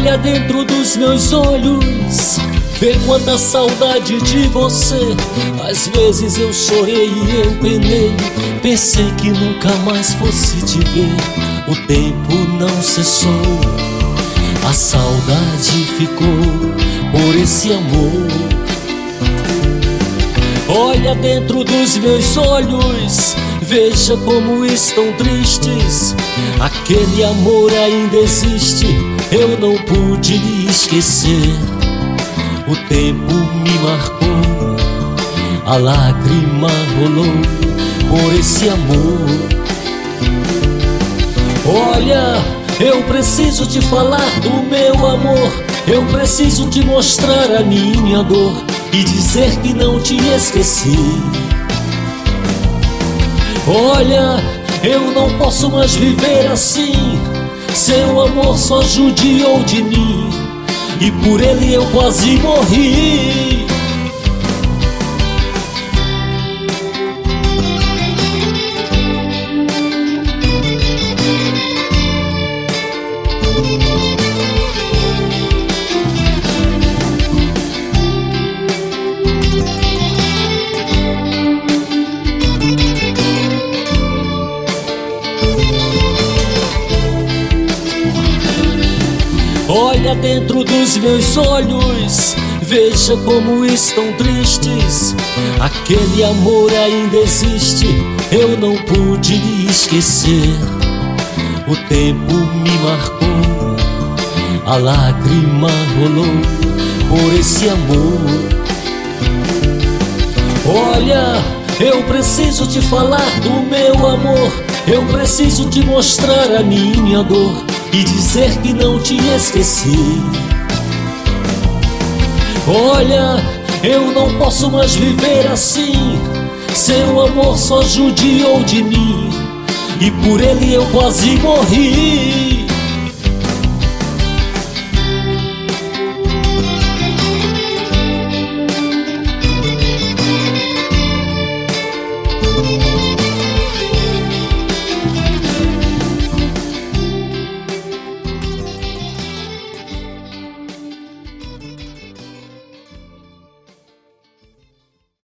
Olha dentro dos meus olhos, vê quanta saudade de você. Às vezes eu chorei e eu penei, pensei que nunca mais fosse te ver. O tempo não cessou, a saudade ficou por esse amor. Olha dentro dos meus olhos, veja como estão tristes. Aquele amor ainda existe, eu não pude lhe esquecer. O tempo me marcou, a lágrima rolou por esse amor. Olha, eu preciso te falar do meu amor, eu preciso te mostrar a minha dor e dizer que não te esqueci. Olha, eu não posso mais viver assim, seu amor só judiou de mim e por ele eu quase morri. Olha dentro dos meus olhos, veja como estão tristes. Aquele amor ainda existe, eu não pude lhe esquecer. O tempo me marcou, a lágrima rolou por esse amor. Olha, eu preciso te falar do meu amor, eu preciso te mostrar a minha dor e dizer que não te esqueci. Olha, eu não posso mais viver assim, seu amor só judiou de mim e por ele eu quase morri.